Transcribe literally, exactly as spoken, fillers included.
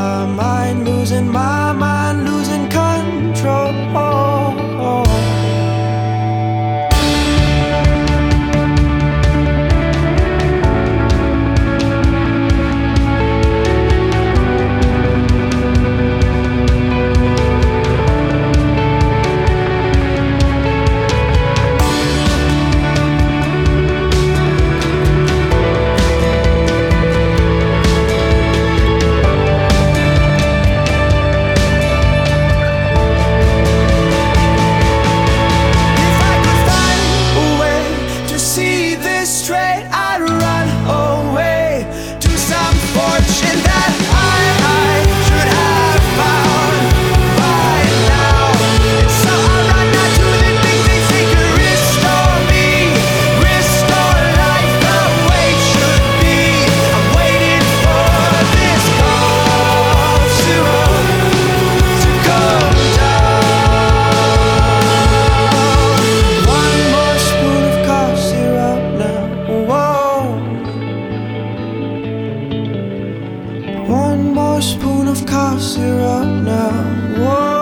my mind, losing my mind, losing control. Straight, I'd run away to some fortune that I, I should have found by now. And so I run out to the things they say could restore me, restore life the way it should be. I'm waiting for this cough syrup to come down. One more spoon of cough syrup now. Whoa. One more spoon of cough syrup now. Whoa.